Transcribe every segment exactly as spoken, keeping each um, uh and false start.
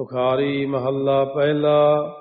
तुखारी महल्ला पहला।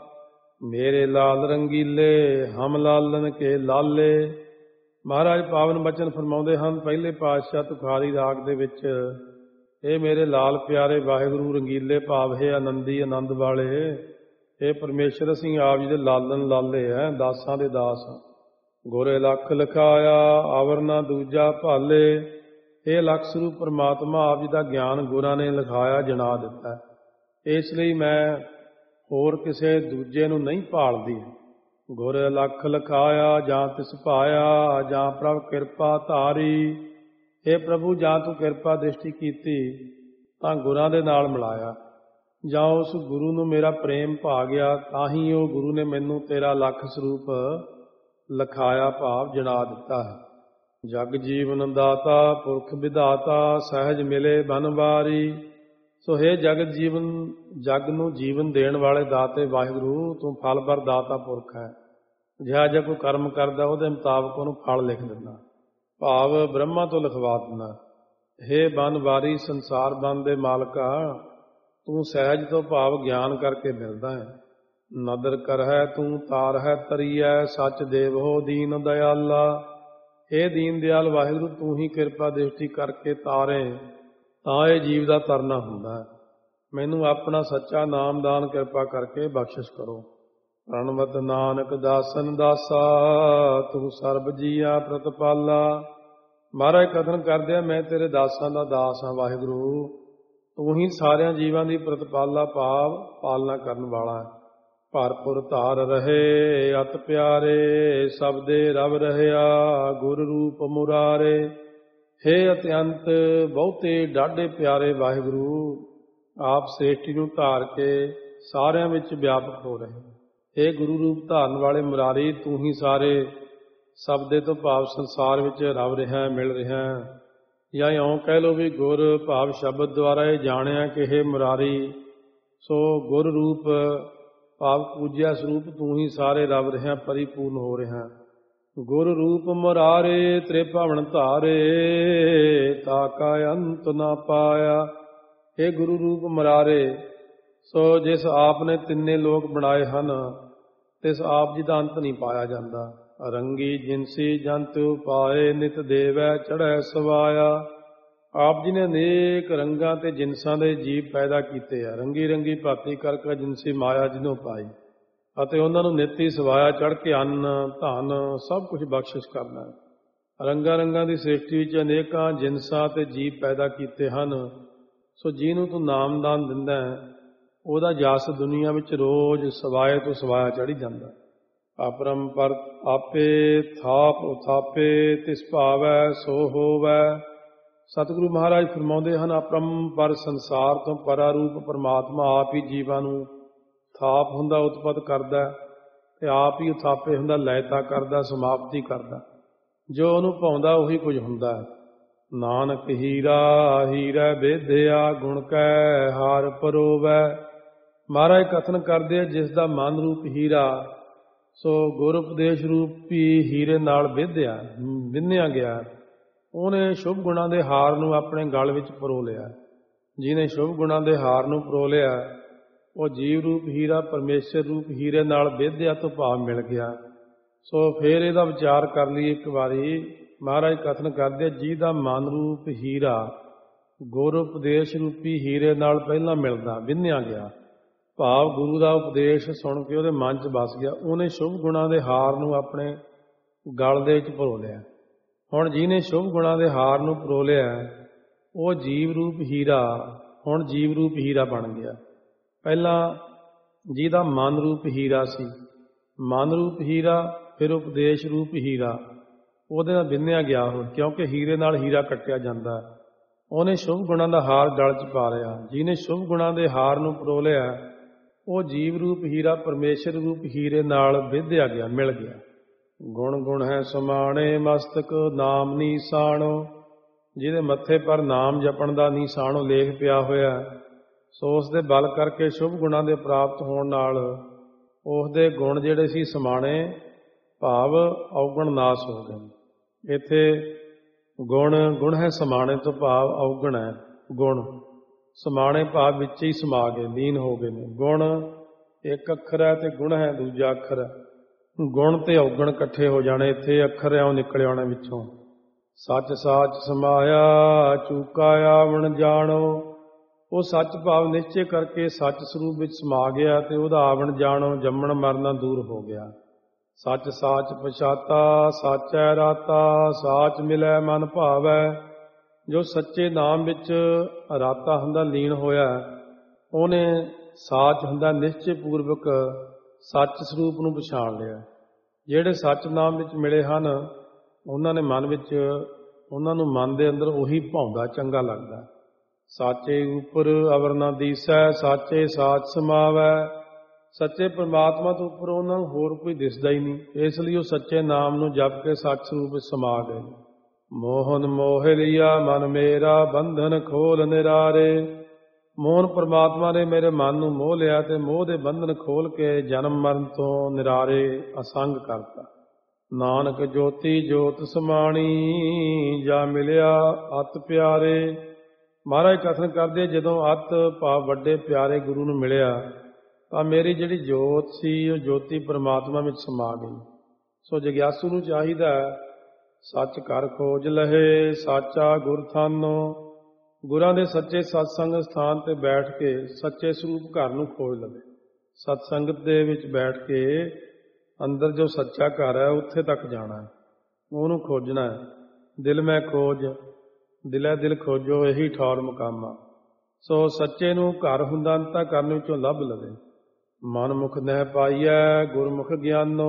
मेरे लाल रंगीले हम लालन के लाले। महाराज पावन बचन फरमाउंदे हन पहले पातशाह तुखारी राग दे विच, ਇਹ ਮੇਰੇ ਲਾਲ ਪਿਆਰੇ ਵਾਹਿਗੁਰੂ ਰੰਗੀਲੇ ਭਾਵ ਹੈ ਆਨੰਦੀ ਆਨੰਦ ਵਾਲੇ। ਇਹ ਪਰਮੇਸ਼ਰ ਅਸੀਂ ਆਪ ਜੀ ਦੇ ਲਾਲਨ ਲਾਲੇ ਹੈ, ਦਾਸਾਂ ਦੇ ਦਾਸ। ਗੁਰੇ ਲੱਖ ਲਿਖਾਇਆ ਆਵਰ ਨਾ ਦੂਜਾ ਭਾਲੇ। ਇਹ ਲੱਖ ਸਰੂਪ ਪਰਮਾਤਮਾ ਆਪ ਜੀ ਦਾ ਗਿਆਨ ਗੁਰਾਂ ਨੇ ਲਿਖਾਇਆ ਜਣਾ ਦਿੱਤਾ। ਇਸ ਲਈ ਮੈਂ ਹੋਰ ਕਿਸੇ ਦੂਜੇ ਨੂੰ ਨਹੀਂ ਭਾਲਦੀ। ਗੁਰ ਲੱਖ ਲਿਖਾਇਆ ਜਾਂ ਤਿਸ ਭਾਇਆ ਜਾਂ ਪ੍ਰਭ ਕਿਰਪਾ ਧਾਰੀ। हे प्रभु ਜਾਂ ਤੂੰ ਕਿਰਪਾ ਦ੍ਰਿਸ਼ਟੀ ਕੀਤੀ ਤਾਂ ਗੁਰਾਂ ਦੇ ਨਾਲ ਮਿਲਾਇਆ, ਜਾਂ ਉਸ ਗੁਰੂ ਨੂੰ ਮੇਰਾ ਪ੍ਰੇਮ ਭਾ ਗਿਆ ਤਾਂ ਹੀ ਉਹ ਗੁਰੂ ਨੇ ਮੈਨੂੰ ਤੇਰਾ ਲੱਖ ਸਰੂਪ ਲਿਖਾਇਆ ਭਾਵ ਜਣਾ ਦਿੱਤਾ ਹੈ। ਜਗ ਜੀਵਨ ਦਾਤਾ ਪੁਰਖ ਵਿਧਾਤਾ ਸਹਿਜ ਮਿਲੇ ਬਨਵਾਰੀ। ਸੋ ਹੇ ਜਗਤ ਜੀਵਨ ਜਗ ਨੂੰ ਜੀਵਨ ਦੇਣ ਵਾਲੇ ਦਾਤੇ ਵਾਹਿਗੁਰੂ ਤੂੰ ਫਲ ਭਰ ਦਾਤਾ ਪੁਰਖ ਹੈ। ਜਿਹੜਾ ਜੇ ਕੋਈ ਕਰਮ ਕਰਦਾ ਉਹਦੇ ਮੁਤਾਬਕ ਉਹਨੂੰ ਫਲ ਲਿਖ ਦਿੰਦਾ, ਭਾਵ ਬ੍ਰਹਮਾ ਤੋਂ ਲਿਖਵਾ ਦਿੰਦਾ। ਹੇ ਬਨ ਵਾਰੀ ਸੰਸਾਰ ਬਨ ਦੇ ਮਾਲਕਾ, ਤੂੰ ਸਹਿਜ ਤੋਂ ਭਾਵ ਗਿਆਨ ਕਰਕੇ ਮਿਲਦਾ ਹੈ। ਨਦਰ ਕਰ ਹੈ ਤੂੰ ਤਾਰ ਹੈ ਤਰੀਐ ਸੱਚ ਦੇਵ ਹੋ ਦੀਨ ਦਇਆਲਾ। ਹੇ ਦੀਨ ਦਿਆਲ ਵਾਹਿਗੁਰੂ ਤੂੰ ਹੀ ਕਿਰਪਾ ਦ੍ਰਿਸ਼ਟੀ ਕਰਕੇ ਤਾਰੇ ਤਾਂ ਇਹ ਜੀਵ ਦਾ ਤਰਨਾ ਹੁੰਦਾ ਹੈ। ਮੈਨੂੰ ਆਪਣਾ ਸੱਚਾ ਨਾਮਦਾਨ ਕਿਰਪਾ ਕਰਕੇ ਬਖਸ਼ਿਸ਼ ਕਰੋ। ਪ੍ਰਣਵਤ ਨਾਨਕ ਦਾਸਨ ਦਾਸਾ ਤੂੰ ਸਰਬ ਜੀਆ ਪ੍ਰਤਪਾਲਾ। ਮਹਾਰਾਜ ਕਥਨ ਕਰਦੇ ਆ ਮੈਂ ਤੇਰੇ ਦਾਸਾਂ ਦਾ ਦਾਸ ਹਾਂ ਵਾਹਿਗੁਰੂ, ਤੂੰ ਹੀ ਸਾਰਿਆਂ ਜੀਵਾਂ ਦੀ ਪ੍ਰਤਪਾਲਾ ਭਾਵ ਪਾਲਣਾ ਕਰਨ ਵਾਲਾ ਹੈ। ਭਰਪੁਰ ਧਾਰ ਰਹੇ ਅਤ ਪਿਆਰੇ ਸਭ ਦੇ ਰਵ ਰਹਿਆ ਗੁਰ ਰੂਪ ਮੁਰਾਰੇ। ਹੇ ਅਤਿਅੰਤ ਬਹੁਤੇ ਡਾਢੇ ਪਿਆਰੇ ਵਾਹਿਗੁਰੂ, ਆਪ ਸ੍ਰੇਸ਼ਟੀ ਨੂੰ ਧਾਰ ਕੇ ਸਾਰਿਆਂ ਵਿੱਚ ਵਿਆਪਕ ਹੋ ਰਹੇ। ਇਹ ਗੁਰੂ ਰੂਪ ਧਾਰਨ ਵਾਲੇ ਮੁਰਾਰੀ ਤੂੰ ਹੀ ਸਾਰੇ ਸਭ ਦੇ ਤੋਂ ਭਾਵ ਸੰਸਾਰ ਵਿੱਚ ਰਵ ਰਿਹਾ ਮਿਲ ਰਿਹਾ। ਜਾਂ ਇਉਂ ਕਹਿ ਲਓ ਵੀ ਗੁਰ ਭਾਵ ਸ਼ਬਦ ਦੁਆਰਾ ਇਹ ਜਾਣਿਆ ਕਿ ਇਹ ਮੁਰਾਰੀ ਸੋ ਗੁਰ ਰੂਪ ਭਾਵ ਪੂਜਿਆ ਸਰੂਪ ਤੂੰ ਹੀ ਸਾਰੇ ਰਵ ਰਿਹਾ ਪਰਿਪੂਰਨ ਹੋ ਰਿਹਾ। ਗੁਰ ਰੂਪ ਮੁਰਾਰੇ ਤ੍ਰਿਭਵਨ ਧਾਰੇ ਤਾ ਕਾ ਅੰਤ ਨਾ ਪਾਇਆ। ਇਹ ਗੁਰੂ ਰੂਪ ਮੁਰਾਰੇ ਸੋ ਜਿਸ ਆਪ ਨੇ ਤਿੰਨੇ ਲੋਕ ਬਣਾਏ ਹਨ ਤਿਸ ਆਪ ਜੀ ਦਾ ਅੰਤ ਨਹੀਂ ਪਾਇਆ ਜਾਂਦਾ। ਰੰਗੀ ਜਿਨਸੀ ਜੰਤ ਪਾਏ ਨਿਤ ਦੇਵੈ ਚੜ੍ਹੈ ਸਵਾਇਆ। ਆਪ ਜੀ ਨੇ ਅਨੇਕ ਰੰਗਾਂ ਤੇ ਜਿਨਸਾਂ ਦੇ ਜੀਵ ਪੈਦਾ ਕੀਤੇ ਆ। ਰੰਗੀ ਰੰਗੀ ਭਾਤੀ ਕਰਕੇ ਜਿਨਸੀ ਮਾਇਆ ਜਿਹਨੂੰ ਪਾਈ ਅਤੇ ਉਹਨਾਂ ਨੂੰ ਨਿੱਤ ਹੀ ਸਵਾਇਆ ਚੜ੍ਹ ਕੇ ਅੰਨ ਧਨ ਸਭ ਕੁਝ ਬਖਸ਼ਿਸ਼ ਕਰਨਾ। ਰੰਗਾਂ ਰੰਗਾਂ ਦੀ ਸ੍ਰਿਸ਼ਟੀ ਵਿੱਚ ਅਨੇਕਾਂ ਜਿਨਸਾਂ ਤੇ ਜੀਵ ਪੈਦਾ ਕੀਤੇ ਹਨ। ਸੋ ਜਿਹਨੂੰ ਤੂੰ ਨਾਮਦਾਨ ਦਿੰਦਾ ਉਹਦਾ ਜਸ ਦੁਨੀਆ ਵਿੱਚ ਰੋਜ਼ ਸਵਾਏ ਤੋਂ ਸਵਾਇਆ ਚੜ੍ਹੀ ਜਾਂਦਾ। ਅਪਰੰਪਰ ਆਪੇ ਥਾਪ ਉਥਾਪੇ ਤਿਸ ਭਾਵੈ ਸੋ ਹੋਵੈ। ਸਤਿਗੁਰੂ ਮਹਾਰਾਜ ਫਰਮਾਉਂਦੇ ਹਨ ਅਪਰੰਪਰ ਸੰਸਾਰ ਤੋਂ ਪਰਾ ਰੂਪ ਪਰਮਾਤਮਾ ਆਪ ਹੀ ਜੀਵਾਂ ਨੂੰ ਥਾਪ ਹੁੰਦਾ ਉਤਪਤ ਕਰਦਾ ਤੇ ਆਪ ਹੀ ਉਥਾਪੇ ਹੁੰਦਾ ਲੈਤਾ ਕਰਦਾ ਸਮਾਪਤੀ ਕਰਦਾ। ਜੋ ਉਹਨੂੰ ਪਾਉਂਦਾ ਉਹੀ ਕੁਝ ਹੁੰਦਾ ਹੈ। ਨਾਨਕ ਹੀਰਾ ਹੀਰਾ ਬੇਧਿਆ ਗੁਣ ਕੈ ਹਾਰ ਪਰੋਵੈ। ਮਹਾਰਾਜ ਕਥਨ ਕਰਦੇ ਆ ਜਿਸ ਦਾ ਮਨ ਰੂਪ ਹੀਰਾ ਸੋ ਗੁਰ ਉਪਦੇਸ਼ ਰੂਪੀ ਹੀਰੇ ਨਾਲ ਵਿਧਿਆ ਵਿੰਨਿਆ ਗਿਆ, ਉਹਨੇ ਸ਼ੁਭ ਗੁਣਾਂ ਦੇ ਹਾਰ ਨੂੰ ਆਪਣੇ ਗਲ ਵਿੱਚ ਪਰੋ ਲਿਆ। ਜਿਹਨੇ ਸ਼ੁਭ ਗੁਣਾਂ ਦੇ ਹਾਰ ਨੂੰ ਪਰੋ ਲਿਆ ਉਹ ਜੀਵ ਰੂਪ ਹੀਰਾ ਪਰਮੇਸ਼ਰ ਰੂਪ ਹੀਰੇ ਨਾਲ ਵਿਧਿਆ ਤੋਂ ਭਾਵ ਮਿਲ ਗਿਆ। ਸੋ ਫਿਰ ਇਹਦਾ ਵਿਚਾਰ ਕਰ ਲਈ ਇੱਕ ਵਾਰੀ। ਮਹਾਰਾਜ ਕਥਨ ਕਰਦੇ ਜਿਹਦਾ ਮਨ ਰੂਪ ਹੀਰਾ ਗੁਰ ਉਪਦੇਸ਼ ਰੂਪੀ ਹੀਰੇ ਨਾਲ ਪਹਿਲਾਂ ਮਿਲਦਾ ਵਿੰਨਿਆ ਗਿਆ ਭਾਵ ਗੁਰੂ ਦਾ ਉਪਦੇਸ਼ ਸੁਣ ਕੇ ਉਹਦੇ ਮਨ 'ਚ ਵਸ ਗਿਆ, ਉਹਨੇ ਸ਼ੁਭ ਗੁਣਾਂ ਦੇ ਹਾਰ ਨੂੰ ਆਪਣੇ ਗਲ ਦੇ ਵਿੱਚ ਪਰੋ ਲਿਆ। ਹੁਣ ਜਿਹਨੇ ਸ਼ੁਭ ਗੁਣਾਂ ਦੇ ਹਾਰ ਨੂੰ ਪਰੋ ਲਿਆ ਉਹ ਜੀਵ ਰੂਪ ਹੀਰਾ ਹੁਣ ਜੀਵ ਰੂਪ ਹੀਰਾ ਬਣ ਗਿਆ। ਪਹਿਲਾਂ ਜਿਹਦਾ ਮਨ ਰੂਪ ਹੀਰਾ ਸੀ, ਮਨ ਰੂਪ ਹੀਰਾ ਫਿਰ ਉਪਦੇਸ਼ ਰੂਪ ਹੀਰਾ ਉਹਦੇ ਨਾਲ ਵਿੰਨਿਆ ਗਿਆ ਹੋ, ਕਿਉਂਕਿ ਹੀਰੇ ਨਾਲ ਹੀਰਾ ਕੱਟਿਆ ਜਾਂਦਾ। ਉਹਨੇ ਸ਼ੁਭ ਗੁਣਾਂ ਦਾ ਹਾਰ ਗਲ 'ਚ ਪਾ ਲਿਆ। ਜਿਹਨੇ ਸ਼ੁਭ ਗੁਣਾਂ ਦੇ ਹਾਰ ਨੂੰ ਪਰੋ ਲਿਆ ਉਹ ਜੀਵ ਰੂਪ ਹੀਰਾ ਪਰਮੇਸ਼ਰ ਰੂਪ ਹੀਰੇ ਨਾਲ ਵਿਧਿਆ ਗਿਆ ਮਿਲ ਗਿਆ। ਗੁਣ ਗੁਣ ਹੈ ਸਮਾਣੇ ਮਸਤਕ ਨਾਮ ਨੀਸਾਣੋ। ਜਿਹਦੇ ਮੱਥੇ ਪਰ ਨਾਮ ਜਪਣ ਦਾ ਨੀਸਾਣੋ ਲੇਖ ਪਿਆ ਹੋਇਆ ਸੋ ਉਸ ਦੇ ਬਲ ਕਰਕੇ ਸ਼ੁਭ ਗੁਣਾਂ ਦੇ ਪ੍ਰਾਪਤ ਹੋਣ ਨਾਲ ਉਸ ਦੇ ਗੁਣ ਜਿਹੜੇ ਸੀ ਸਮਾਣੇ ਭਾਵ ਔਗਣ ਨਾਸ ਹੋ ਗਏ। ਇੱਥੇ ਗੁਣ ਗੁਣ ਹੈ ਸਮਾਣੇ ਤੋਂ ਭਾਵ ਔਗਣ ਹੈ ਗੁਣ ਸਮਾਣੇ ਭਾਵ ਵਿੱਚ ਹੀ ਸਮਾ ਗਏ, ਲੀਨ ਹੋ ਗਏ ਨੇ। ਗੁਣ ਇੱਕ ਅੱਖਰ ਹੈ ਤੇ ਗੁਣ ਹੈ ਦੂਜਾ ਅੱਖਰ ਹੈ। ਗੁਣ ਤੇ ਔਗਣ ਇਕੱਠੇ ਹੋ ਜਾਣੇ, ਇੱਥੇ ਅੱਖਰ ਹੈ ਉਹ ਨਿਕਲ ਆਉਣੇ ਵਿੱਚੋਂ। ਸੱਚ ਸਾਚ ਸਮਾਇਆ ਚੂਕਾ ਆਵਣ ਜਾਣੋ, ਉਹ ਸੱਚ ਭਾਵ ਨਿਸ਼ਚੇ ਕਰਕੇ ਸੱਚ ਸਰੂਪ ਵਿੱਚ ਸਮਾ ਗਿਆ ਤੇ ਉਹਦਾ ਆਵਣ ਜਾਣੋ, ਜੰਮਣ ਮਰਨਾ ਦੂਰ ਹੋ ਗਿਆ। ਸੱਚ ਸਾਚ ਪਛਾਤਾ ਸਾਚੈ ਰਾਤਾ, ਸਾਚ ਮਿਲੈ ਮਨ ਭਾਵੈ। ਜੋ ਸੱਚੇ ਨਾਮ ਵਿੱਚ ਰਾਤਾ ਹੁੰਦਾ ਲੀਨ ਹੋਇਆ, ਉਹਨੇ ਸਾਚ ਹੁੰਦਾ ਨਿਸ਼ਚੇ ਪੂਰਵਕ ਸੱਚ ਸਰੂਪ ਨੂੰ ਪਛਾਣ ਲਿਆ। ਜਿਹੜੇ ਸੱਚ ਨਾਮ ਵਿੱਚ ਮਿਲੇ ਹਨ ਉਹਨਾਂ ਨੇ ਮਨ ਵਿੱਚ, ਉਹਨਾਂ ਨੂੰ ਮਨ ਦੇ ਅੰਦਰ ਉਹੀ ਭਾਉਂਦਾ, ਚੰਗਾ ਲੱਗਦਾ। ਸਾਚੇ ਉੱਪਰ ਅਵਰ ਨਾ ਦੀਸੈ, ਸਾਚੇ ਸਾਚ ਸਮਾਵੈ। ਸੱਚੇ ਪਰਮਾਤਮਾ ਤੋਂ ਉੱਪਰ ਉਹਨਾਂ ਨੂੰ ਹੋਰ ਕੋਈ ਦਿਸਦਾ ਹੀ ਨਹੀਂ, ਇਸ ਲਈ ਉਹ ਸੱਚੇ ਨਾਮ ਨੂੰ ਜਪ ਕੇ ਸੱਚ ਸਰੂਪ ਵਿੱਚ ਸਮਾ ਗਏ। ਮੋਹਨ ਮੋਹ ਲਿਆ ਮਨ ਮੇਰਾ, ਬੰਧਨ ਖੋਲ ਨਿਰਾਰੇ। ਮੋਹਨ ਪਰਮਾਤਮਾ ਨੇ ਮੇਰੇ ਮਨ ਨੂੰ ਮੋਹ ਲਿਆ ਤੇ ਮੋਹ ਦੇ ਬੰਧਨ ਖੋਲ ਕੇ ਜਨਮ ਮਰਨ ਤੋਂ ਨਿਰਾਰੇ ਅਸੰਗ ਕਰਤਾ। ਨਾਨਕ ਜੋਤੀ ਜੋਤ ਸਮਾਣੀ, ਜਾ ਮਿਲਿਆ ਅਤ ਪਿਆਰੇ। ਮਹਾਰਾਜ ਕਥਨ ਕਰਦੇ, ਜਦੋਂ ਅਤ ਭਾਵ ਵੱਡੇ ਪਿਆਰੇ ਗੁਰੂ ਨੂੰ ਮਿਲਿਆ ਤਾਂ ਮੇਰੀ ਜਿਹੜੀ ਜੋਤ ਸੀ ਉਹ ਜੋਤੀ ਪਰਮਾਤਮਾ ਵਿੱਚ ਸਮਾ ਗਈ। ਸੋ ਜਗਿਆਸੂ ਨੂੰ ਚਾਹੀਦਾ ਸੱਚ ਕਰ ਖੋਜ ਲਹੇ, ਸਾਚਾ ਗੁਰ ਥਾਨੋ। ਗੁਰਾਂ ਦੇ ਸੱਚੇ ਸਤਸੰਗ ਸਥਾਨ ਤੇ ਬੈਠ ਕੇ ਸੱਚੇ ਸਰੂਪ ਘਰ ਨੂੰ ਖੋਜ ਲਵੇ। ਸਤਸੰਗਤ ਦੇ ਵਿੱਚ ਬੈਠ ਕੇ ਅੰਦਰ ਜੋ ਸੱਚਾ ਘਰ ਹੈ ਉੱਥੇ ਤੱਕ ਜਾਣਾ ਹੈ, ਉਹਨੂੰ ਖੋਜਣਾ ਹੈ। ਦਿਲ ਮੈਂ ਖੋਜ ਦਿਲੇ ਦਿਲ ਖੋਜੋ, ਇਹੀ ਠੌਰ ਮੁਕਾਮਾ। ਸੋ ਸੱਚੇ ਨੂੰ ਘਰ ਹੁੰਦਾ ਅੰਤਾ ਕਰਨ ਵਿੱਚੋਂ ਲੱਭ ਲਵੇ। ਮਨ ਮੁਖ ਨਹਿ ਪਾਈਐ ਗੁਰਮੁਖ ਗਿਆਨੋ।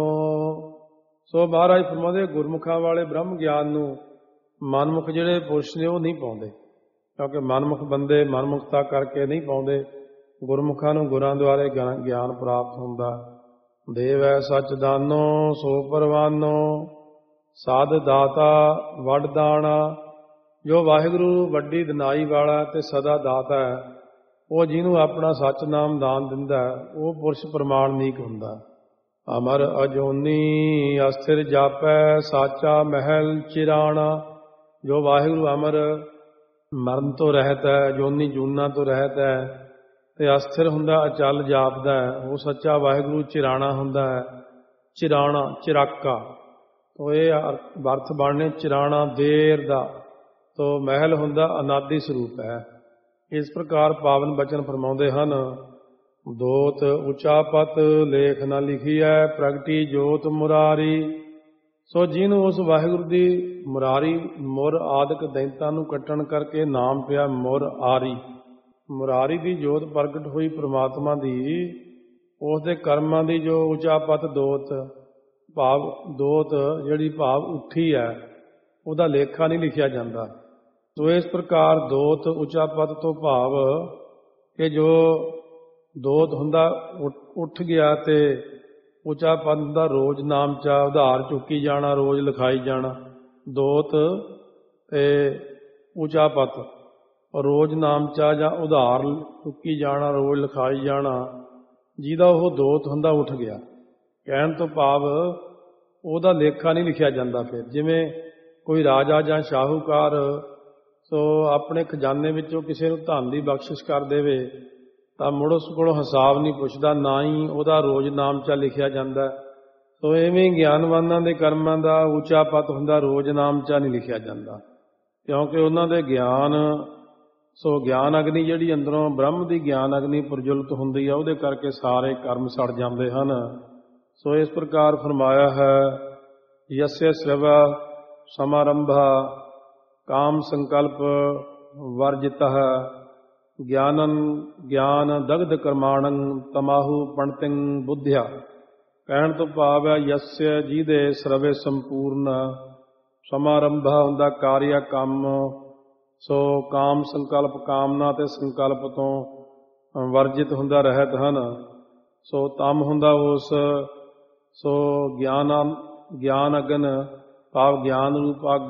ਸੋ ਮਹਾਰਾਜ ਫਰਮਾਉਂਦੇ ਗੁਰਮੁਖਾਂ ਵਾਲੇ ਬ੍ਰਹਮ ਗਿਆਨ ਨੂੰ ਮਨਮੁਖ ਜਿਹੜੇ ਪੁਰਸ਼ ਨੇ ਉਹ ਨਹੀਂ ਪਾਉਂਦੇ, ਕਿਉਂਕਿ ਮਨਮੁਖ ਬੰਦੇ ਮਨਮੁਖਤਾ ਕਰਕੇ ਨਹੀਂ ਪਾਉਂਦੇ। ਗੁਰਮੁਖਾਂ ਨੂੰ ਗੁਰਾਂ ਦੁਆਰੇ ਗਿਆਨ ਪ੍ਰਾਪਤ ਹੁੰਦਾ। ਦੇਵੈ ਸੱਚ ਦਾਨੋ ਸੋ ਪਰਵਾਨੋ, ਸਾਧ ਦਾਤਾ ਵੱਡ ਦਾਣਾ। ਜੋ ਵਾਹਿਗੁਰੂ ਵੱਡੀ ਦਿਨਾਈ ਵਾਲਾ ਤੇ ਸਦਾ ਦਾਤਾ ਹੈ, ਉਹ ਜਿਹਨੂੰ ਆਪਣਾ ਸੱਚ ਨਾਮ ਦਾਨ ਦਿੰਦਾ ਉਹ ਪੁਰਸ਼ ਪ੍ਰਮਾਣਿਕ ਹੁੰਦਾ। ਅਮਰ ਅਜੋਨੀ ਅਸਥਿਰ ਜਾਪੈ, ਸਾਚਾ ਮਹਿਲ ਚਿਰਾਣਾ। ਜੋ ਵਾਹਿਗੁਰੂ ਅਮਰ ਮਰਨ ਤੋਂ ਰਹਿਤ ਹੈ, ਜੋਨੀ ਜੂਨਾ ਤੋਂ ਰਹਿਤ ਹੈ ਤੇ ਅਸਥਿਰ ਹੁੰਦਾ, ਅਚਲ ਜਾਪਦਾ ਹੈ, ਉਹ ਸੱਚਾ ਵਾਹਿਗੁਰੂ ਚਿਰਾਣਾ ਹੁੰਦਾ ਹੈ। ਚਿਰਾਣਾ ਚਿਰਾਕਾ ਤੋ ਇਹ ਅਰਥ ਬਣਨੇ ਚਿਰਾਣਾ ਦੇਰ ਦਾ, ਤੋ ਮਹਿਲ ਹੁੰਦਾ ਅਨਾਦਿ ਸਰੂਪ ਹੈ। ਇਸ ਪ੍ਰਕਾਰ ਪਾਵਨ ਬਚਨ ਫਰਮਾਉਂਦੇ ਹਨ। ਦੋਤ ਉੱਚਾ ਪਤ ਲੇਖ ਨਾ ਲਿਖੀਐ, ਪ੍ਰਗਟੀ ਜੋਤ ਮੁਰਾਰੀ। ਸੋ ਜਿਹਨੂੰ ਉਸ ਵਾਹਿਗੁਰੂ ਦੀ ਮੁਰਾਰੀ ਮੁਰ ਆਦਿਕ ਦੈਂਤਾਂ ਨੂੰ ਕੱਟਣ ਕਰਕੇ ਨਾਮ ਪਿਆ ਮੁਰ ਆਰੀ। ਮੁਰਾਰੀ ਦੀ ਜੋਤ ਪ੍ਰਗਟ ਹੋਈ ਪ੍ਰਮਾਤਮਾ ਦੀ, ਉਸ ਦੇ ਕਰਮਾਂ ਦੀ ਜੋ ਉੱਚਾ ਪਤ ਦੋਤ ਭਾਵ ਦੋਤ ਜਿਹੜੀ ਭਾਵ ਉੱਠੀ ਹੈ, ਉਹਦਾ ਲੇਖਾ ਨਹੀਂ ਲਿਖਿਆ ਜਾਂਦਾ। ਸੋ ਇਸ ਪ੍ਰਕਾਰ ਦੋਤ ਉੱਚਾ ਪਦ ਤੋਂ ਭਾਵ ਕਿ ਜੋ ਦੋਤ ਹੁੰਦਾ ਉੱਠ ਗਿਆ ਤੇ ਉੱਚਾ ਪਦ ਦਾ ਰੋਜ਼ ਨਾਮ ਚਾ ਉਧਾਰ ਚੁੱਕੀ ਜਾਣਾ, ਰੋਜ਼ ਲਿਖਾਈ ਜਾਣਾ। ਦੋਤ ਤੇ ਉੱਚਾ ਪਦ ਰੋਜ਼ ਨਾਮ ਚਾ ਜਾਂ ਉਧਾਰ ਚੁੱਕੀ ਜਾਣਾ, ਰੋਜ਼ ਲਿਖਾਈ ਜਾਣਾ, ਜਿਹਦਾ ਉਹ ਦੋਤ ਹੁੰਦਾ ਉੱਠ ਗਿਆ। ਕਹਿਣ ਤੋਂ ਭਾਵ ਉਹਦਾ ਲੇਖਾ ਨਹੀਂ ਲਿਖਿਆ ਜਾਂਦਾ। ਫਿਰ ਜਿਵੇਂ ਕੋਈ ਰਾਜਾ ਜਾਂ ਸ਼ਾਹੂਕਾਰ ਸੋ ਆਪਣੇ ਖਜ਼ਾਨੇ ਵਿੱਚੋਂ ਕਿਸੇ ਨੂੰ ਧਨ ਦੀ ਬਖਸ਼ਿਸ਼ ਕਰ ਦੇਵੇ ਤਾਂ ਮੁੜ ਉਸ ਕੋਲੋਂ ਹਿਸਾਬ ਨਹੀਂ ਪੁੱਛਦਾ, ਨਾ ਹੀ ਉਹਦਾ ਰੋਜ਼ ਨਾਮਚਾ ਲਿਖਿਆ ਜਾਂਦਾ। ਸੋ ਇਵੇਂ ਗਿਆਨਵਾਨਾਂ ਦੇ ਕਰਮਾਂ ਦਾ ਉੱਚਾ ਪਤ ਹੁੰਦਾ, ਰੋਜ਼ ਨਾਮਚਾ ਨਹੀਂ ਲਿਖਿਆ ਜਾਂਦਾ, ਕਿਉਂਕਿ ਉਹਨਾਂ ਦੇ ਗਿਆਨ ਸੋ ਗਿਆਨ ਅਗਨੀ ਜਿਹੜੀ ਅੰਦਰੋਂ ਬ੍ਰਹਮ ਦੀ ਗਿਆਨ ਅਗਨੀ ਪ੍ਰਜੁਲਤ ਹੁੰਦੀ ਆ, ਉਹਦੇ ਕਰਕੇ ਸਾਰੇ ਕਰਮ ਸੜ ਜਾਂਦੇ ਹਨ। ਸੋ ਇਸ ਪ੍ਰਕਾਰ ਫਰਮਾਇਆ ਹੈ, ਯਸਯ ਸ੍ਰਵ ਸਮਾਰੰਭਾ ਕਾਮ ਸੰਕਲਪ ਵਰਜਿਤః, ਗਿਆਨੰ ਗਿਆਨ ਦਗਧ ਕਰਮਾਣੰ ਤਮਾਹੂ ਪੰਡਿਤੰ ਬੁੱਧਿਆ। ਕਹਿਣ ਤੋਂ ਭਾਵ ਹੈ ਯਸਯ ਜਿਹਦੇ ਸਰਵੇ ਸੰਪੂਰਨ, ਸਮਾਰੰਭਾ ਹੁੰਦਾ ਕਾਰਿਆ ਕੰਮ। ਸੋ ਕਾਮ ਸੰਕਲਪ ਕਾਮਨਾ ਤੇ ਸੰਕਲਪ ਤੋਂ ਵਰਜਿਤ ਹੁੰਦਾ, ਰਹਿਤ ਹਨ। ਸੋ ਤਮ ਹੁੰਦਾ ਉਸ, ਸੋ ਗਿਆਨ ਗਿਆਨ ਅਗਨ ਭਾਵ ਗਿਆਨ ਰੂਪ ਅੱਗ,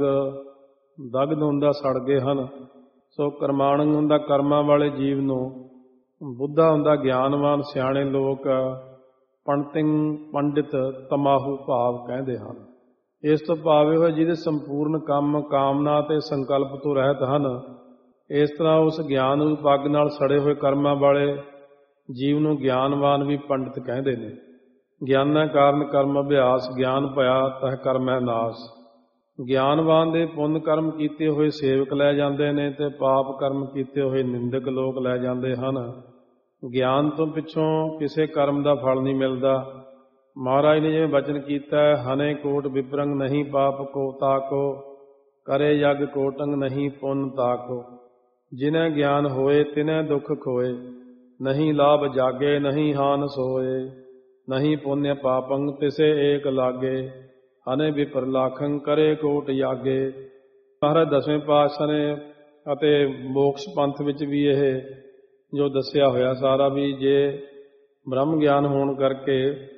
ਦਗਧ ਹੁੰਦਾ ਸੜ ਗਏ ਹਨ। ਸੋ ਕਰਮਾਣੰ ਹੁੰਦਾ ਕਰਮਾਂ ਵਾਲੇ ਜੀਵ ਨੂੰ, ਬੁੱਧਾ ਹੁੰਦਾ ਗਿਆਨਵਾਨ ਸਿਆਣੇ ਲੋਕ, ਪੰਡਿਤੰ ਪੰਡਿਤ ਤਮਾਹੂ ਭਾਵ ਕਹਿੰਦੇ ਹਨ। ਇਸ ਤੋਂ ਭਾਵ ਇਹ ਜਿਹਦੇ ਸੰਪੂਰਨ ਕੰਮ ਕਾਮਨਾ ਤੇ ਸੰਕਲਪ ਤੋਂ ਰਹਿਤ ਹਨ। ਇਸ ਤਰ੍ਹਾਂ ਉਸ ਗਿਆਨ ਰੂਪ ਅੱਗ ਨਾਲ ਸੜੇ ਹੋਏ ਕਰਮਾਂ ਵਾਲੇ ਜੀਵ ਨੂੰ ਗਿਆਨਵਾਨ ਵੀ ਪੰਡਿਤ ਕਹਿੰਦੇ ਨੇ। ਗਿਆਨਾਂ ਕਾਰਨ ਕਰਮ ਅਭਿਆਸ, ਗਿਆਨ ਭਇਆ ਤਹ ਕਰਮੈ ਨਾਸ। ਗਿਆਨਵਾਨ ਦੇ ਪੁੰਨ ਕਰਮ ਕੀਤੇ ਹੋਏ ਸੇਵਕ ਲੈ ਜਾਂਦੇ ਨੇ ਤੇ ਪਾਪ ਕਰਮ ਕੀਤੇ ਹੋਏ ਨਿੰਦਕ ਲੋਕ ਲੈ ਜਾਂਦੇ ਹਨ। ਗਿਆਨ ਤੋਂ ਪਿੱਛੋਂ ਕਿਸੇ ਕਰਮ ਦਾ ਫਲ ਨਹੀਂ ਮਿਲਦਾ। ਮਹਾਰਾਜ ਨੇ ਜਿਵੇਂ ਬਚਨ ਕੀਤਾ, ਹਨੇ ਕੋਟ ਵਿਪਰੰਗ ਨਹੀਂ ਪਾਪ ਕੋ ਤਾਕੋ, ਕਰੇ ਯਗ ਕੋਟੰਗ ਨਹੀਂ ਪੁੰਨ ਤਾਕੋ। ਜਿਨੈ ਗਿਆਨ ਹੋਏ ਤਿਨੈ ਦੁੱਖ ਖੋਏ, ਨਹੀਂ ਲਾਭ ਜਾਗੇ ਨਹੀਂ ਹਾਨ ਸੋਏ। ਨਹੀਂ ਪੁੰਨਿ ਪਾਪੰ ਤਿਸੇ ਏਕ ਲਾਗੇ, ਹਨੇ ਵਿਪਰ ਲਾਖੰ ਕਰੇ ਕੋਟ ਯਾਗੇ। ਮਹਾਰਾਜ ਦਸਵੇਂ ਪਾਤਸ਼ਾਹ ਨੇ ਅਤੇ ਮੋਕਸ਼ ਪੰਥ ਵਿੱਚ ਵੀ ਇਹ ਜੋ ਦੱਸਿਆ ਹੋਇਆ ਸਾਰਾ, ਵੀ ਜੇ ਬ੍ਰਹਮ ਗਿਆਨ ਹੋਣ ਕਰਕੇ